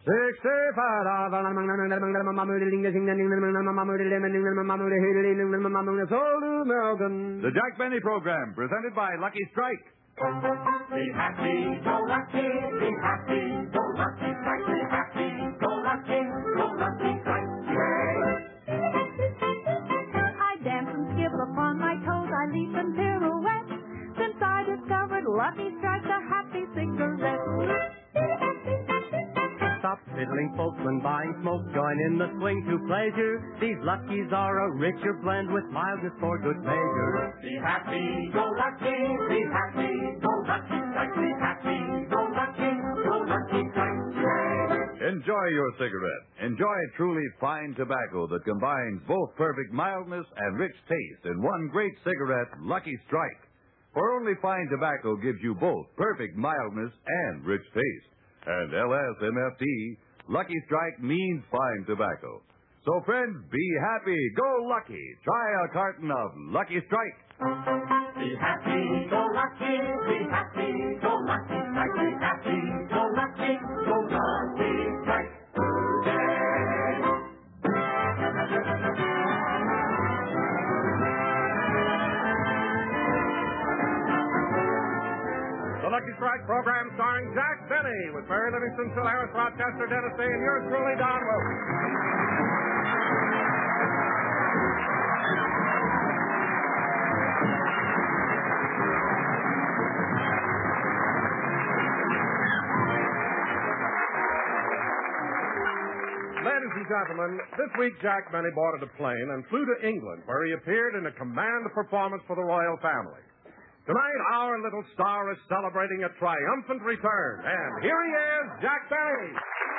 The Jack Benny Program, presented by Lucky Strike. Be happy, go lucky, be happy, go lucky, strike, be happy, go lucky strike. I dance and skip upon my toes, I leap and pirouette. Since I discovered Lucky Strike, the happy cigarette. Stop fiddling, folks, when buying smoke. Join in the swing to pleasure. These Luckies are a richer blend with mildness for good measure. Be happy, go lucky, be happy, go lucky strike, be happy, go lucky strike. Enjoy your cigarette. Enjoy truly fine tobacco that combines both perfect mildness and rich taste in one great cigarette, Lucky Strike. For only fine tobacco gives you both perfect mildness and rich taste. And LSMFT, Lucky Strike means fine tobacco. So, friends, be happy, go lucky. Try a carton of Lucky Strike. Be happy, go lucky, be happy, go lucky strike, be happy, go lucky strike. The Lucky Strike program starring Jack Benny with Mary Livingston, Phil Harris, Rochester, Dennis Day, and yours truly, Don Wilson. Ladies and gentlemen, this week Jack Benny boarded a plane and flew to England, where he appeared in a command performance for the royal family. Tonight, our little star is celebrating a triumphant return. And here he is, Jack Benny.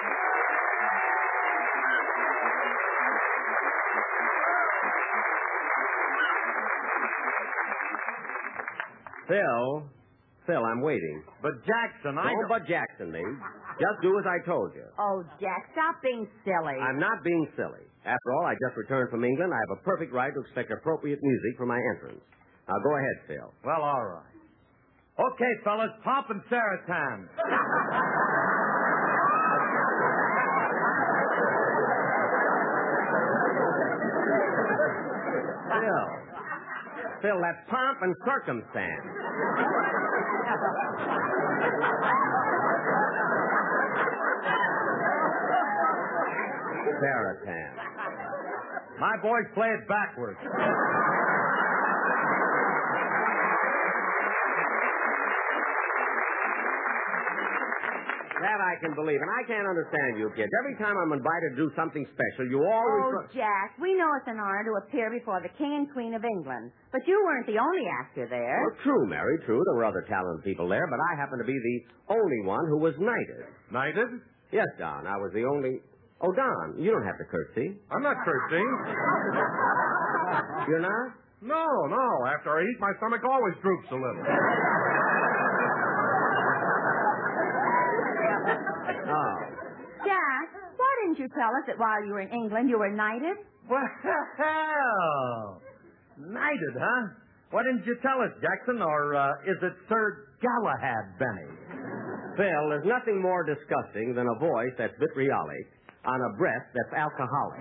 Phil, I'm waiting. But Jackson, Don't but Jackson me. Just do as I told you. Oh, Jack, stop being silly. I'm not being silly. After all, I just returned from England. I have a perfect right to expect appropriate music for my entrance. Now, go ahead, Phil. Well, all right. Okay, fellas, Pomp and Sarah time. Phil, that's pomp and circumstance. Saratan. My boys play it backwards. That I can believe, and I can't understand you kids. Every time I'm invited to do something special, you always... Oh, Jack, we know it's an honor to appear before the King and Queen of England. But you weren't the only actor there. Well, true, Mary, true. There were other talented people there, but I happened to be the only one who was knighted. Knighted? Yes, Don, I was the only... Oh, Don, you don't have to curtsy. I'm not curtsying. You're not? No. After I eat, my stomach always droops a little. Oh. Jack, why didn't you tell us that while you were in England you were knighted? Well, knighted, huh? Why didn't you tell us, Jackson? Or is it Sir Galahad Benny? Phil, there's nothing more disgusting than a voice that's vitriolic on a breath that's alcoholic.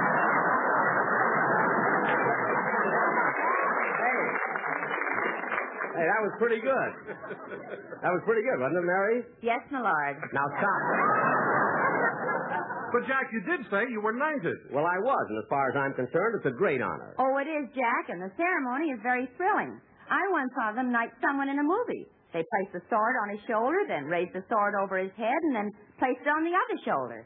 Hey, that was pretty good. That was pretty good, wasn't it, Mary? Yes, my lord. Now stop. But, Jack, you did say you were knighted. Well, I was, and as far as I'm concerned, it's a great honor. Oh, it is, Jack, and the ceremony is very thrilling. I once saw them knight someone in a movie. They placed the sword on his shoulder, then raised the sword over his head, and then placed it on the other shoulder.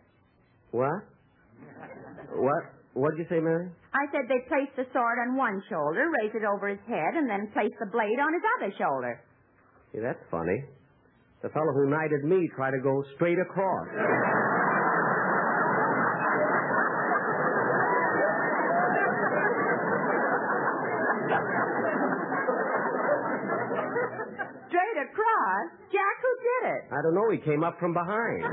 What? What'd you say, Mary? I said they placed the sword on one shoulder, raised it over his head, and then placed the blade on his other shoulder. Yeah, that's funny. The fellow who knighted me tried to go straight across. Straight across? Jack, who did it? I don't know. He came up from behind.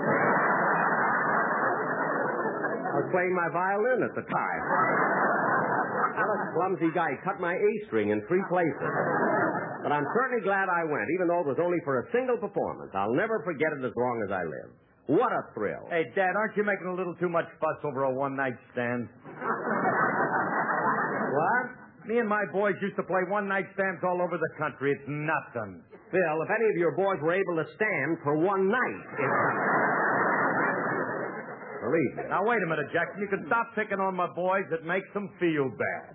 I was playing my violin at the time. What a clumsy guy. He cut my A string in 3 places. But I'm certainly glad I went, even though it was only for a single performance. I'll never forget it as long as I live. What a thrill. Hey, Dad, aren't you making a little too much fuss over a one-night stand? What? Me and my boys used to play one-night stands all over the country. It's nothing. Phil, if any of your boys were able to stand for one night, believe me. Now, wait a minute, Jackson. You can stop picking on my boys. It makes them feel bad.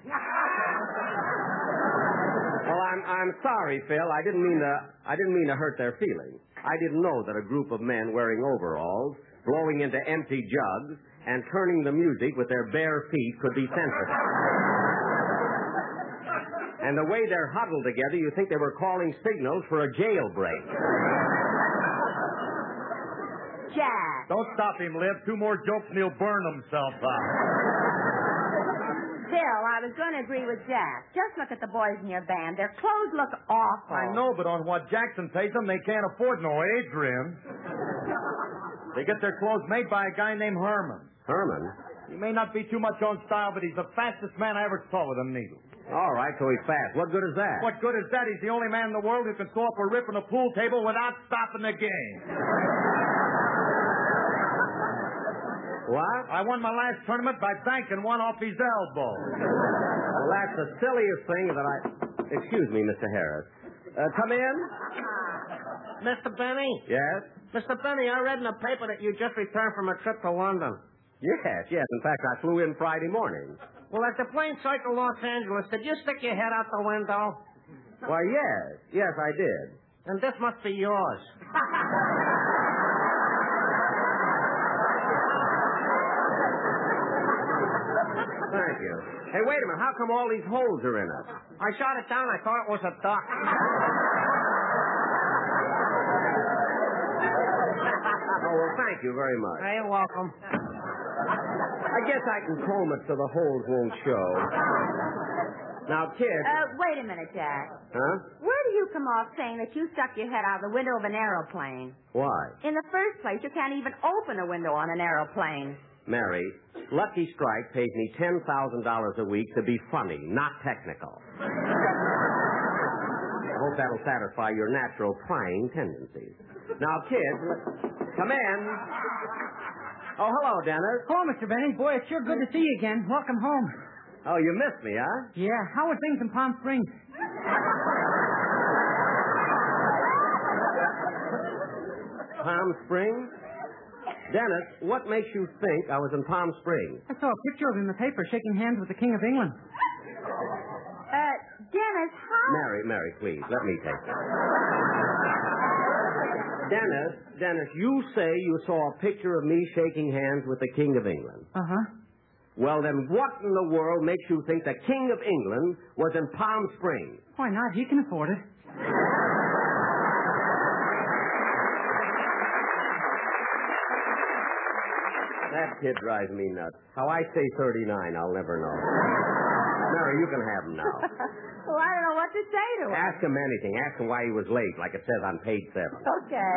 Well, I'm sorry, Phil. I didn't mean to hurt their feelings. I didn't know that a group of men wearing overalls, blowing into empty jugs, and turning the music with their bare feet could be sensitive. And the way they're huddled together, you think they were calling signals for a jailbreak. Jack. Don't stop him, Liv. Two more jokes and he'll burn himself out. Bill, I was going to agree with Jack. Just look at the boys in your band. Their clothes look awful. I know, but on what Jackson pays them, they can't afford no Adrian. They get their clothes made by a guy named Herman. Herman? He may not be too much on style, but he's the fastest man I ever saw with a needle. All right, so he's fast. What good is that? What good is that? He's the only man in the world who can throw up a rip on a pool table without stopping the game. What? I won my last tournament by banking one off his elbow. Well, that's the silliest thing that I... Excuse me, Mr. Harris. Come in. Mr. Benny? Yes? Mr. Benny, I read in the paper that you just returned from a trip to London. Yes. In fact, I flew in Friday morning. Well, as the plane circled Los Angeles, did you stick your head out the window? Why, yes. Yes, I did. And this must be yours. Thank you. Hey, wait a minute. How come all these holes are in it? I shot it down. I thought it was a duck. Oh, well, thank you very much. Hey, you're welcome. I guess I can comb it so the holes won't show. Now, kid. Wait a minute, Jack. Huh? Where do you come off saying that you stuck your head out the window of an aeroplane? Why? In the first place, you can't even open a window on an aeroplane. Mary, Lucky Strike pays me $10,000 a week to be funny, not technical. I hope that'll satisfy your natural prying tendencies. Now, kids, come in. Oh, hello, Dennis. Hello, Mr. Benny. Boy, it's sure good to see you again. Welcome home. Oh, you missed me, huh? Yeah. How are things in Palm Springs? Palm Springs? Dennis, what makes you think I was in Palm Springs? I saw a picture of him in the paper shaking hands with the King of England. Dennis, how... Mary, please, let me take it. Dennis, you say you saw a picture of me shaking hands with the King of England. Uh-huh. Well, then what in the world makes you think the King of England was in Palm Springs? Why not? He can afford it. That kid drives me nuts. How I say 39, I'll never know. Mary, you can have him now. Well, I don't know what to say to him. Ask him anything. Ask him why he was late, like it says on page 7. Okay.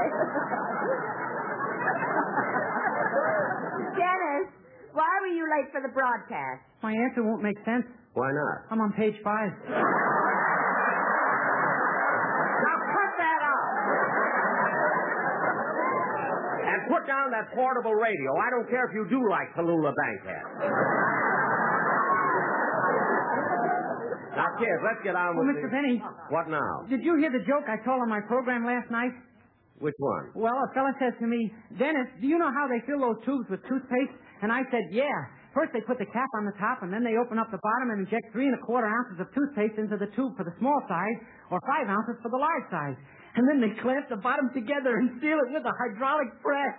Dennis, why were you late for the broadcast? My answer won't make sense. Why not? I'm on page 5. Now cut that off. And put down that portable radio. I don't care if you do like Tallulah Bankhead. Now, kids, let's get on with Mr. Benny. What now? Did you hear the joke I told on my program last night? Which one? Well, a fella says to me, Dennis, do you know how they fill those tubes with toothpaste? And I said, yeah. First they put the cap on the top, and then they open up the bottom and inject 3 1/4 ounces of toothpaste into the tube for the small size, or 5 ounces for the large size. And then they clamp the bottom together and seal it with a hydraulic press.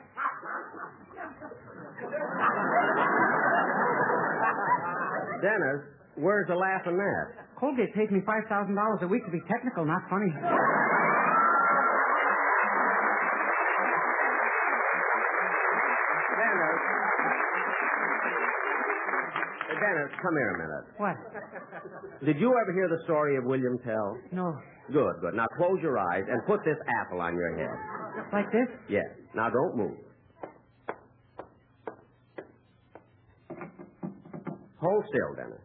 Dennis, where's the laugh in that? Colgate pays me $5,000 a week to be technical, not funny. Dennis, come here a minute. What? Did you ever hear the story of William Tell? No. Good. Now close your eyes and put this apple on your head. Like this? Yes. Now don't move. Hold still, Dennis.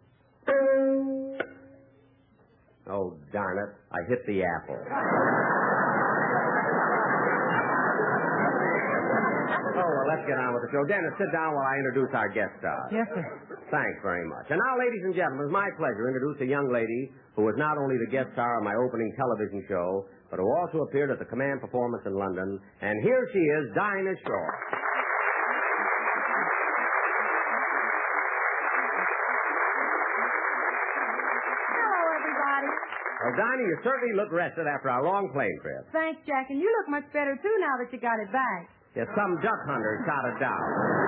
Oh, darn it. I hit the apple. Oh, well, let's get on with the show. Dennis, sit down while I introduce our guest star. Yes, sir. Thanks very much. And now, ladies and gentlemen, it's my pleasure to introduce a young lady who was not only the guest star of my opening television show, but who also appeared at the Command Performance in London. And here she is, Dinah Shore. Hello, everybody. Well, Dinah, you certainly look rested after our long plane trip. Thanks, Jack, and you look much better, too, now that you got it back. Yes, some duck hunter shot it down.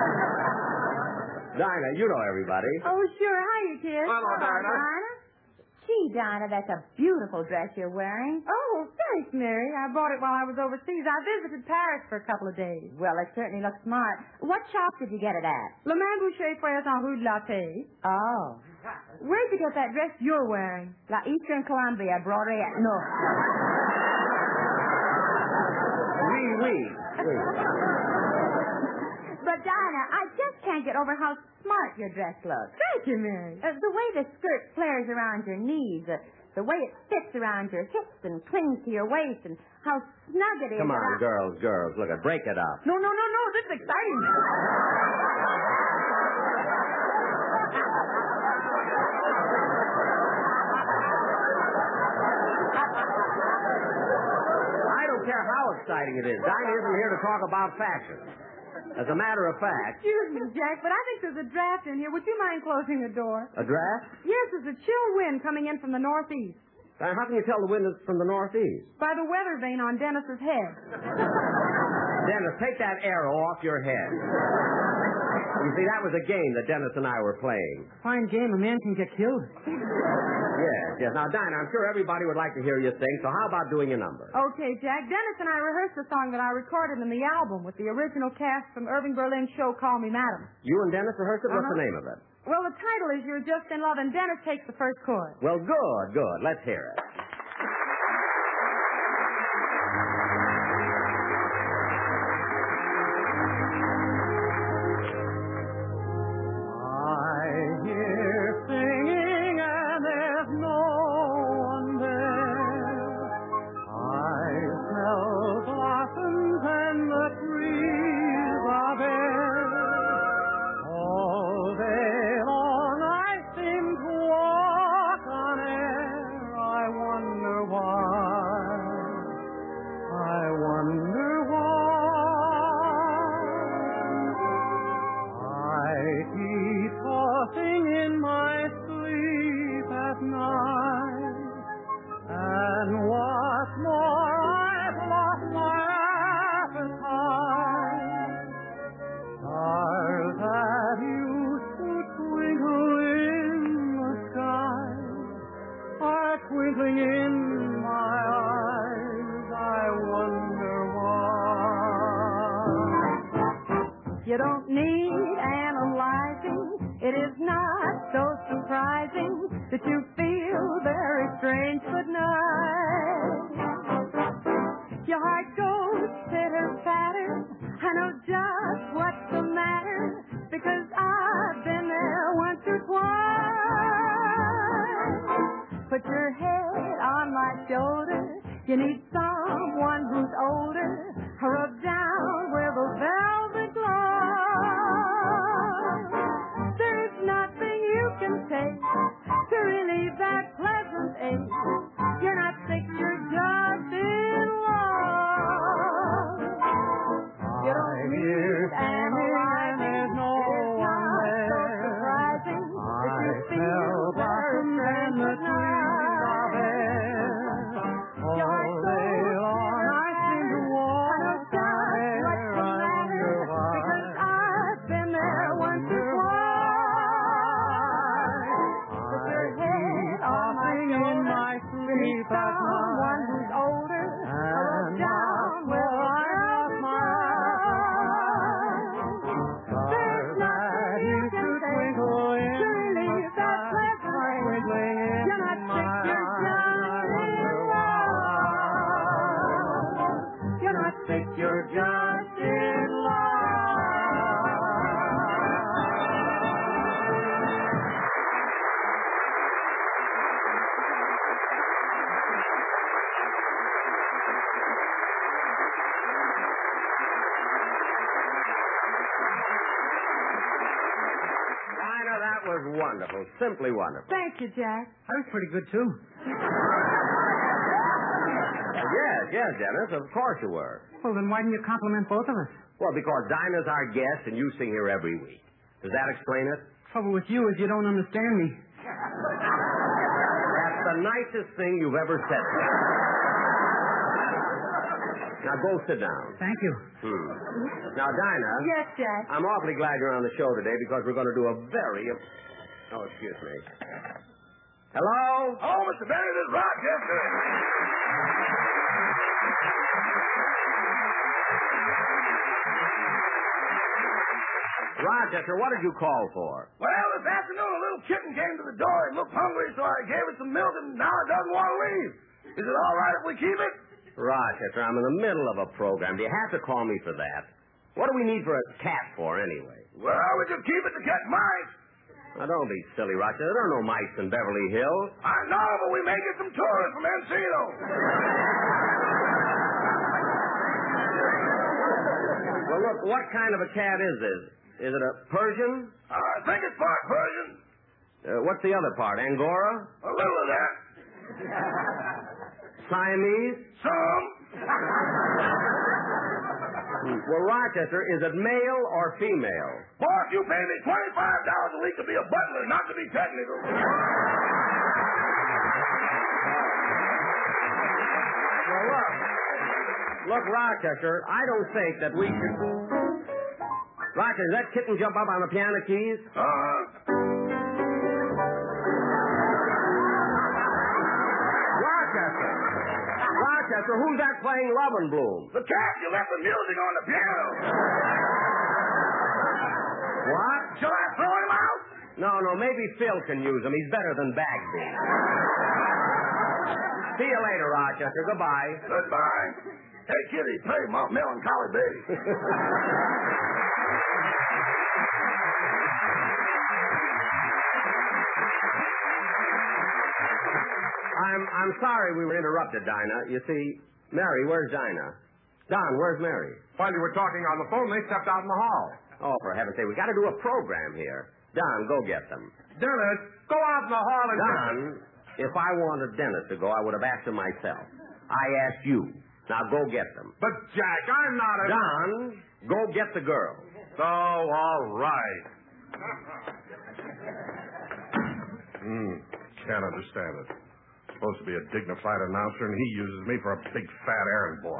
Dinah, you know everybody. Oh, sure. Hiya, kids. Hello, Dinah. Gee, Dinah, that's a beautiful dress you're wearing. Oh, thanks, Mary. I bought it while I was overseas. I visited Paris for a couple of days. Well, it certainly looks smart. What shop did you get it at? Le Man Boucher Frères en Rue de la Paix. Oh. Where'd you get that dress you're wearing? La Eastern Columbia, Broadway at... No. Oui. But, Dinah, I just can't get over how smart your dress looks. Thank you, Mary. The way the skirt flares around your knees, the way it fits around your hips and clings to your waist, and how snug it is. Come on, girls. Look, break it up. No. This is exciting. I don't care how exciting it is. Dinah isn't here to talk about fashion. As a matter of fact... Excuse me, Jack, but I think there's a draft in here. Would you mind closing the door? A draft? Yes, there's a chill wind coming in from the northeast. How can you tell the wind is from the northeast? By the weather vane on Dennis's head. Dennis, take that arrow off your head. You see, that was a game that Dennis and I were playing. Fine game. A man can get killed. Yes. Now, Dinah, I'm sure everybody would like to hear you sing, so how about doing a number? Okay, Jack. Dennis and I rehearsed the song that I recorded in the album with the original cast from Irving Berlin's show, Call Me Madam. You and Dennis rehearsed it? What's the name of it? Well, the title is You're Just in Love, and Dennis takes the first chorus. Well, good. Let's hear it. Twinkling in my eyes, I wonder why. You don't need analyzing. It is not so surprising that you feel very strange goodnight. Your heart goes pitter-patter. I know just what's the matter because I've been there once or twice. Put your head on my shoulder. You need someone who's older. Rub down where the velvet glows. There's nothing you can take to relieve that pleasant ache. You're not sick, you're just in love. You don't need analyzing. There's no one there. So surprising that you feel very strange tonight. Your heart goes that was wonderful. Simply wonderful. Thank you, Jack. I was pretty good, too. Yes, Dennis, of course you were. Well, then why didn't you compliment both of us? Well, because Dinah's our guest and you sing here every week. Does that explain it? Trouble with you is you don't understand me. That's the nicest thing you've ever said to me. Now go sit down. Thank you. Now, Dinah. Yes, Jack. I'm awfully glad you're on the show today because we're going to do a very... Oh, excuse me. Hello? Oh, Mr. Benny, this is Rochester. Rochester, what did you call for? Well, this afternoon a little kitten came to the door. It looked hungry, so I gave it some milk, and now it doesn't want to leave. Is it all right if we keep it? Rochester, I'm in the middle of a program. Do you have to call me for that? What do we need for a cat for, anyway? Well, we just keep it to catch mice. Now, don't be silly, Rochester. There are no mice in Beverly Hills. I know, but we may get some tourists from Encino. Well, look, what kind of a cat is this? Is it a Persian? I think it's part Persian. What's the other part? Angora? A little of that. Siamese? Some. Well, Rochester, is it male or female? Boss, you pay me $25 a week to be a butler, not to be technical. Well, look, Rochester, I don't think that we should... Rochester, does that kitten jump up on the piano keys? Rochester, who's that playing Love and Bloom? The cat, you left the music on the piano. What? Shall I throw him out? No, maybe Phil can use him. He's better than Bagby. See you later, Rochester. Goodbye. Goodbye. Hey, kitty, play my Melancholy Baby. I'm sorry we were interrupted, Dinah. You see, Mary, where's Dinah? Don, where's Mary? While you were talking on the phone, they stepped out in the hall. Oh, for heaven's sake, we got to do a program here. Don, go get them. Dennis, go out in the hall and... Don, if I wanted Dennis to go, I would have asked him myself. I asked you. Now go get them. But, Jack, I'm not a... Don, go get the girl. Oh, all right. Can't understand it. Supposed to be a dignified announcer, and he uses me for a big fat errand boy.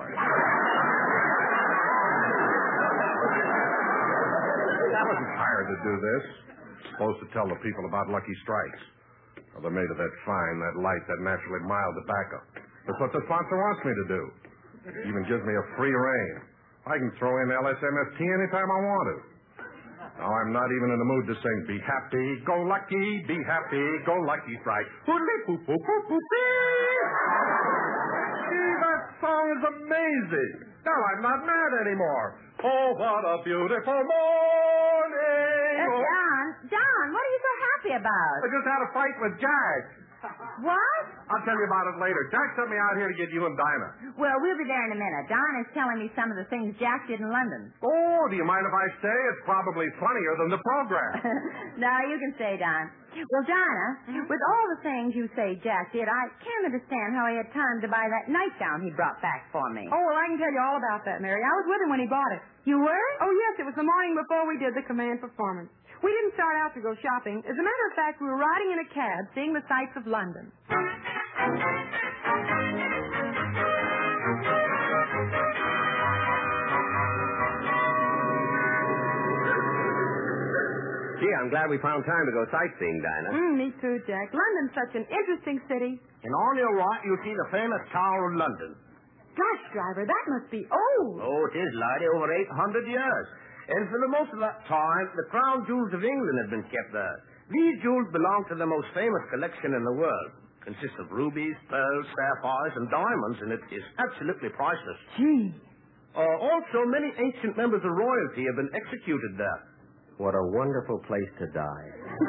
I wasn't hired to do this. Supposed to tell the people about Lucky Strikes. Well, they're made of that fine, that light, that naturally mild tobacco. That's what the sponsor wants me to do. Even gives me a free rein. I can throw in LSMFT anytime I want to. Now, I'm not even in the mood to sing Be Happy, Go Lucky, Be Happy, Go Lucky Strike. Gee, that song is amazing. Now I'm not mad anymore. Oh, what a beautiful morning. John, what are you so happy about? I just had a fight with Jack. What? I'll tell you about it later. Jack sent me out here to get you and Dinah. Well, we'll be there in a minute. Don is telling me some of the things Jack did in London. Oh, do you mind if I stay? It's probably funnier than the program. No, you can stay, Don. Well, Dinah, with all the things you say Jack did, I can't understand how he had time to buy that nightgown he brought back for me. Oh, well, I can tell you all about that, Mary. I was with him when he bought it. You were? Oh, yes, it was the morning before we did the command performance. We didn't start out to go shopping. As a matter of fact, we were riding in a cab, seeing the sights of London. Gee, I'm glad we found time to go sightseeing, Dinah. Me too, Jack. London's such an interesting city. And on your right, you'll see the famous Tower of London. Gosh, driver, that must be old. Oh, it is, laddie, over 800 years. And for the most of that time, the crown jewels of England have been kept there. These jewels belong to the most famous collection in the world. Consists of rubies, pearls, sapphires, and diamonds, and it is absolutely priceless. Gee. Also, many ancient members of royalty have been executed there. What a wonderful place to die.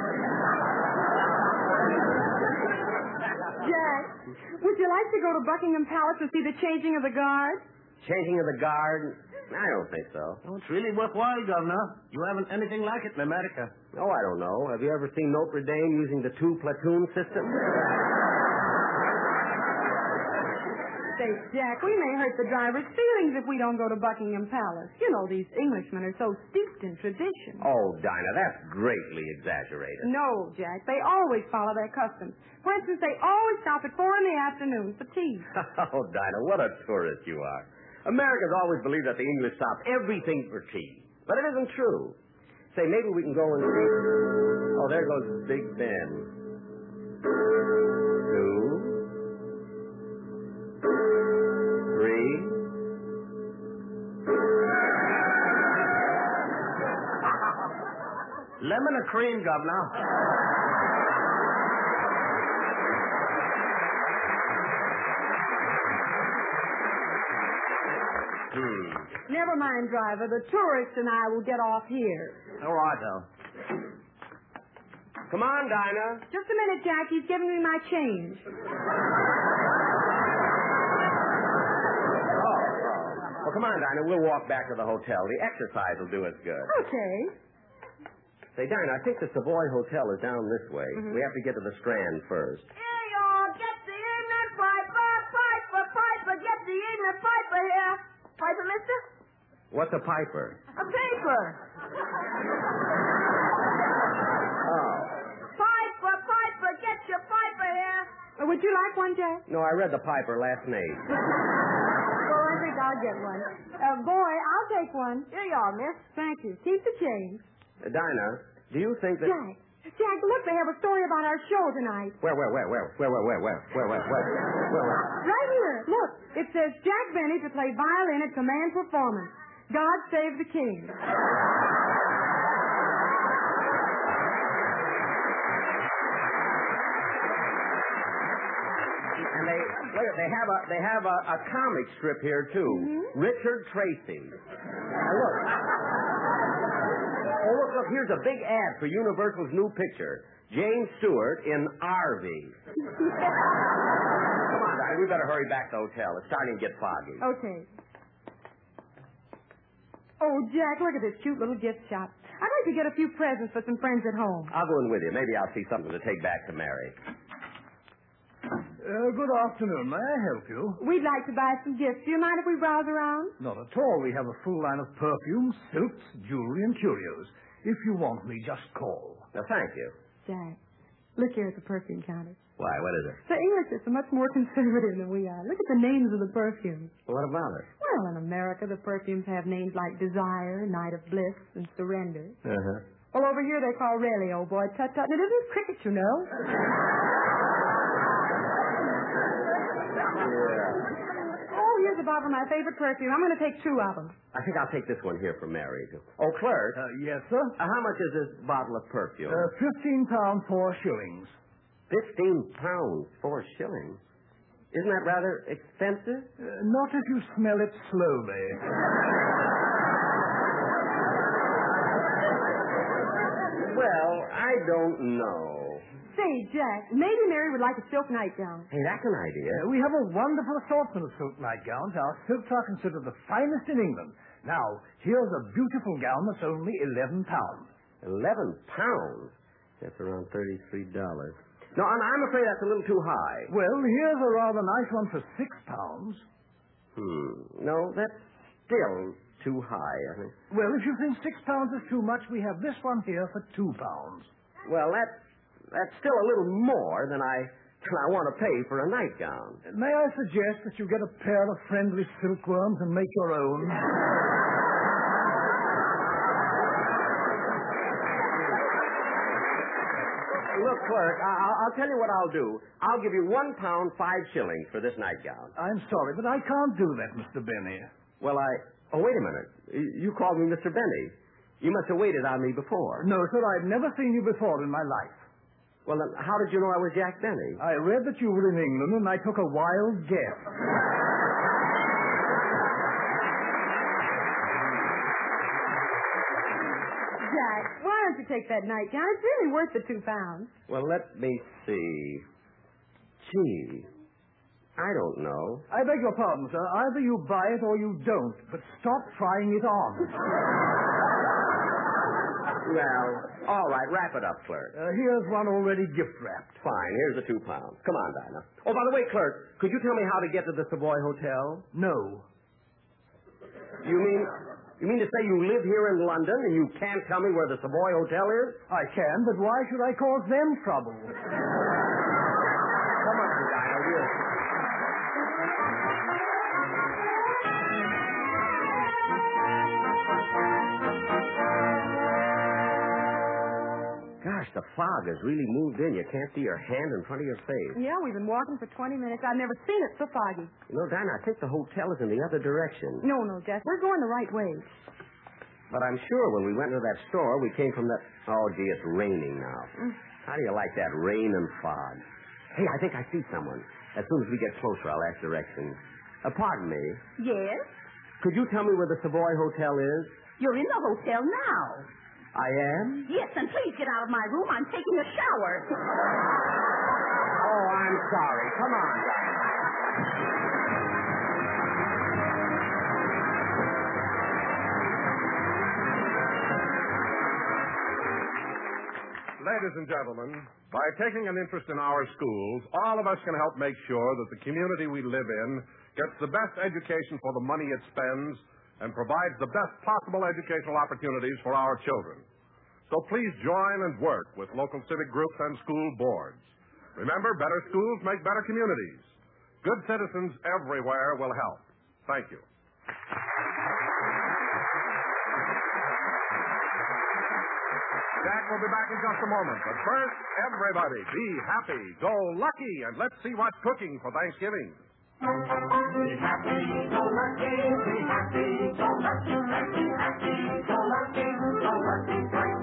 Jack, would you like to go to Buckingham Palace to see the changing of the guard? Changing of the guard? I don't think so. Oh, it's really worthwhile, Governor. You haven't anything like it in America. Oh, I don't know. Have you ever seen Notre Dame using the two-platoon system? Say, Jack, we may hurt the driver's feelings if we don't go to Buckingham Palace. You know, these Englishmen are so steeped in tradition. Oh, Dinah, that's greatly exaggerated. No, Jack, they always follow their customs. For instance, they always stop at 4 in the afternoon for tea. Oh, Dinah, what a tourist you are. Americans always believe that the English stop everything for tea. But it isn't true. Say, maybe we can go and see... Oh, there goes Big Ben. 2... 3. Lemon or cream, Governor? Never mind, driver. The tourists and I will get off here. All right, though. Come on, Dinah. Just a minute, Jack. He's giving me my change. Well, come on, Dinah. We'll walk back to the hotel. The exercise will do us good. Okay. Say, Dinah, I think the Savoy Hotel is down this way. Mm-hmm. We have to get to the Strand first. Here, y'all. Get the inner piper. Piper. Get the inner piper here. Piper, mister? What's a piper? A paper. Oh. Piper. Get your piper here. Would you like one, Jack? No, I read the piper last night. Well, I think I'll get one. Boy, I'll take one. Here you are, miss. Thank you. Keep the change. Dinah, do you think that... Jack, look, they have a story about our show tonight. Where? Right here. Look, it says Jack Benny to play violin at command performance. God save the king. And they have a comic strip here too. Mm-hmm. Richard Tracy. Now look. Oh, look, here's a big ad for Universal's new picture. James Stewart in RV. Come on, Dinah, we better hurry back to the hotel. It's starting to get foggy. Okay. Oh, Jack, look at this cute little gift shop. I'd like to get a few presents for some friends at home. I'll go in with you. Maybe I'll see something to take back to Mary. Good afternoon. May I help you? We'd like to buy some gifts. Do you mind if we browse around? Not at all. We have a full line of perfumes, silks, jewelry, and curios. If you want me, just call. No, thank you. Jack, look here at the perfume counter. Why, what is it? The English are so much more conservative than we are. Look at the names of the perfumes. What about it? Well, in America, the perfumes have names like Desire, Night of Bliss, and Surrender. Uh-huh. Well, over here they call Raleigh, old boy. Tut, tut. And it isn't cricket, you know. Oh, here's a bottle of my favorite perfume. I'm going to take 2 of them. I think I'll take this one here for Mary. Oh, clerk. Yes, sir? How much is this bottle of perfume? £15, 4 shillings. 15 pounds, 4 shillings. Isn't that rather expensive? Not if you smell it slowly. Well, I don't know. Say, Jack, maybe Mary would like a silk nightgown. Hey, that's an idea. We have a wonderful assortment of silk nightgowns. Our silks are considered the finest in England. Now, here's a beautiful gown that's only £11. 11 pounds? That's around $33. No, I'm afraid that's a little too high. Well, here's a rather nice one for £6. No, that's still too high, I think. Well, if you think £6 is too much, we have this one here for £2. Well, that's still a little more than I want to pay for a nightgown. May I suggest that you get a pair of friendly silkworms and make your own? Look, clerk, I'll tell you what I'll do. I'll give you £1, 5 shillings for this nightgown. I'm sorry, but I can't do that, Mr. Benny. Well, Oh, wait a minute. You called me Mr. Benny. You must have waited on me before. No, sir, I've never seen you before in my life. Well, then, how did you know I was Jack Benny? I read that you were in England, and I took a wild guess. Jack, why don't you take that nightgown? It's really worth the £2. Well, let me see. Gee, I don't know. I beg your pardon, sir. Either you buy it or you don't, but stop trying it on. Well, all right, wrap it up, clerk. Here's one already gift-wrapped. Fine, here's the 2 pounds. Come on, Dinah. Oh, by the way, clerk, could you tell me how to get to the Savoy Hotel? No. You mean to say you live here in London and you can't tell me where the Savoy Hotel is? I can, but why should I cause them trouble? Come on, Dinah, we'll... Gosh, the fog has really moved in. You can't see your hand in front of your face. Yeah, we've been walking for 20 minutes. I've never seen it so foggy. You know, Dinah, I think the hotel is in the other direction. No, Jack. We're going the right way. But I'm sure when we went to that store, we came from that... Oh, gee, it's raining now. How do you like that rain and fog? Hey, I think I see someone. As soon as we get closer, I'll ask directions. Pardon me. Yes? Could you tell me where the Savoy Hotel is? You're in the hotel now. I am? Yes, and please get out of my room. I'm taking a shower. Oh, I'm sorry. Come on, Dinah. Ladies and gentlemen, by taking an interest in our schools, all of us can help make sure that the community we live in gets the best education for the money it spends and provides the best possible educational opportunities for our children. So please join and work with local civic groups and school boards. Remember, better schools make better communities. Good citizens everywhere will help. Thank you. Jack will be back in just a moment. But first, everybody, be happy, go lucky, and let's see what's cooking for Thanksgiving. Be happy, go lucky, be happy, go lucky, be happy, go lucky, right.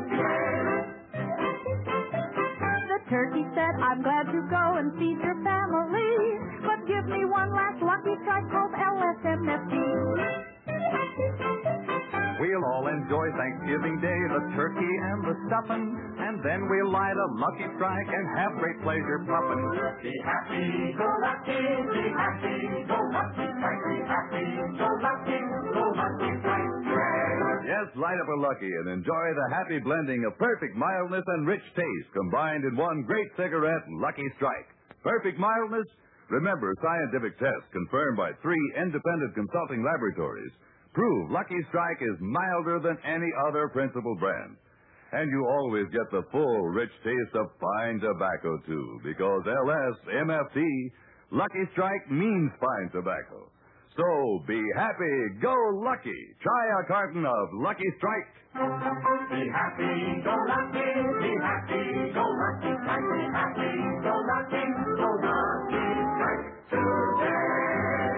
The turkey said, I'm glad to go and feed your family, but give me one last Lucky Strike called LSMFT. We'll all enjoy Thanksgiving Day, the turkey and the stuffing, and then we'll light a Lucky Strike and have great pleasure puffing. Be happy, go lucky, be happy, go lucky, right. Be happy, go lucky, right. Yes, light up a Lucky and enjoy the happy blending of perfect mildness and rich taste combined in one great cigarette, Lucky Strike. Perfect mildness? Remember, scientific tests confirmed by 3 independent consulting laboratories prove Lucky Strike is milder than any other principal brand. And you always get the full, rich taste of fine tobacco, too, because LSMFT, Lucky Strike means fine tobacco. So be happy, go lucky. Try a carton of Lucky Strike. Be happy, go lucky, be happy, go lucky, right. Be happy, go lucky, right. Today.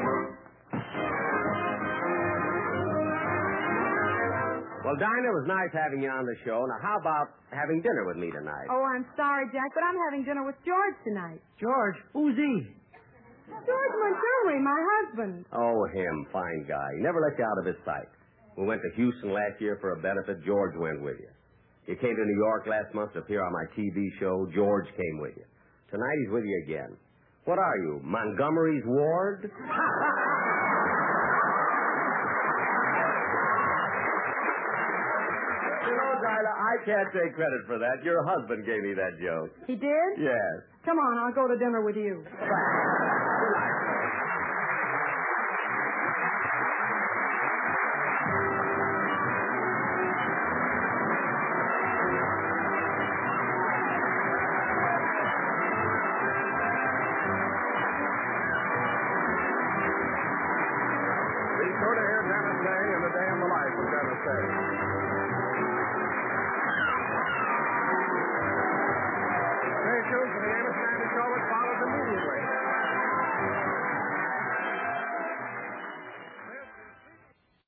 Well, Dinah, it was nice having you on the show. Now, how about having dinner with me tonight? Oh, I'm sorry, Jack, but I'm having dinner with George tonight. George, who's he? George Montgomery, my husband. Oh, him. Fine guy. He never let you out of his sight. We went to Houston last year for a benefit. George went with you. You came to New York last month to appear on my TV show. George came with you. Tonight he's with you again. What are you, Montgomery's ward? You know, Dinah, I can't take credit for that. Your husband gave me that joke. He did? Yes. Come on, I'll go to dinner with you. Be sure to hear Dennis Day in the Day in the Life of Dennis Day.